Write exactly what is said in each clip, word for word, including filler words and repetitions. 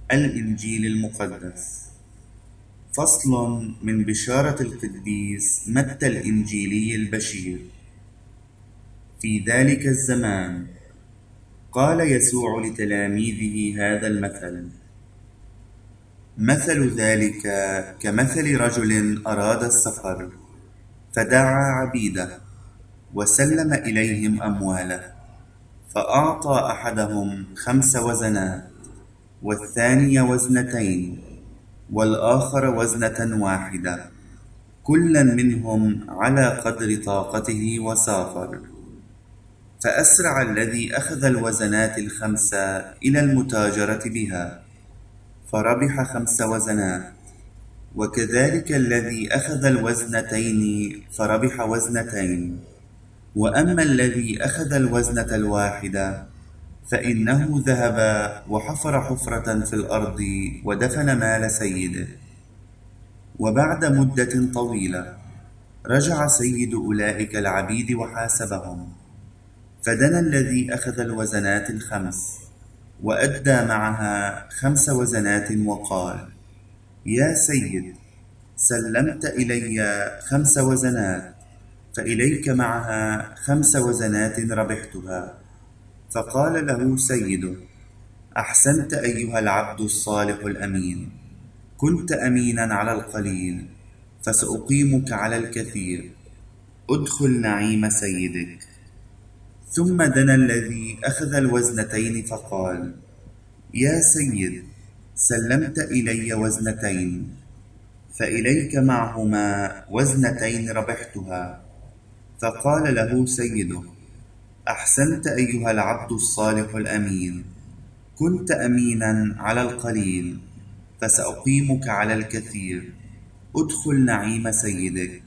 الإنجيل المقدس. فصل من بشارة القديس متى الإنجيلي البشير. في ذلك الزمان قال يسوع لتلاميذه هذا المثل: مثل ذلك كمثل رجل أراد السفر، فدعا عبيده وسلم إليهم أمواله، فأعطى أحدهم خمس وزنات، والثاني وزنتين، والآخر وزنة واحدة، كلا منهم على قدر طاقته، وسافر. فأسرع الذي أخذ الوزنات الخمسة إلى المتاجرة بها، فربح خمس وزنات. وكذلك الذي أخذ الوزنتين فربح وزنتين. وأما الذي أخذ الوزنة الواحدة فإنه ذهب وحفر حفرة في الأرض ودفن مال سيده. وبعد مدة طويلة رجع سيد أولئك العبيد وحاسبهم، فدنا الذي أخذ الوزنات الخمس وأدى معها خمس وزنات، وقال: يا سيد، سلمت إلي خمس وزنات، فإليك معها خمس وزنات ربحتها. فقال له سيده: أحسنت أيها العبد الصالح الأمين، كنت أمينا على القليل، فسأقيمك على الكثير، ادخل نعيم سيدك. ثم دنا الذي أخذ الوزنتين فقال: يا سيد، سلمت إلي وزنتين، فإليك معهما وزنتين ربحتها. فقال له سيده: أحسنت أيها العبد الصالح الأمين، كنت أمينا على القليل، فسأقيمك على الكثير، ادخل نعيم سيدك.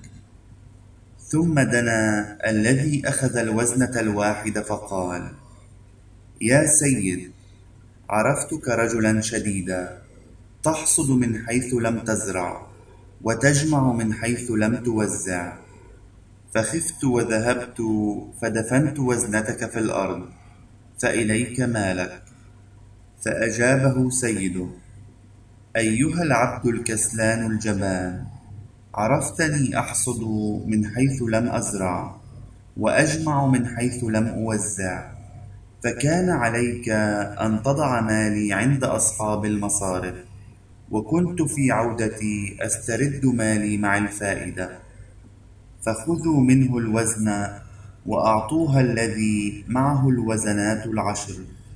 ثم دنا الذي أخذ الوزنة الواحدة فقال: يا سيد، عرفتك رجلا شديدا، تحصد من حيث لم تزرع، وتجمع من حيث لم توزع، فخفت وذهبت فدفنت وزنتك في الأرض، فإليك مالك. فأجابه سيده: أيها العبد الكسلان الجبان، عرفتني أحصد من حيث لم أزرع، وأجمع من حيث لم أوزع، فكان عليك أن تضع مالي عند أصحاب المصارف، وكنت في عودتي أسترد مالي مع الفائدة. فخذوا منه الوزن وأعطوها الذي معه الوزنات العشر،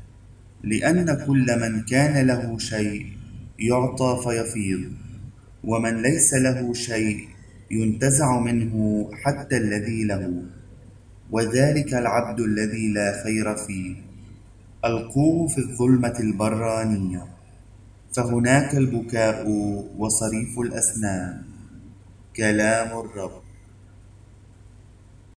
لأن كل من كان له شيء يعطى فيفيض، ومن ليس له شيء ينتزع منه حتى الذي له. وذلك العبد الذي لا خير فيه ألقوه في الظلمة البرانية، فهناك البكاء وصريف الأسنان. كلام الرب.